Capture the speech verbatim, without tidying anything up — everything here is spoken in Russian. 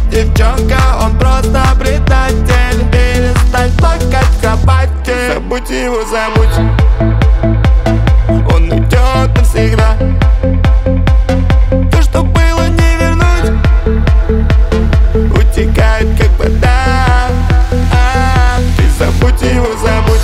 девчонка, он просто предатель. Перестань плакать в кровати. Забудь его, забудь. Он уйдет навсегда. То, что было, не вернуть. Утекает, как вода. а, Ты забудь его, забудь.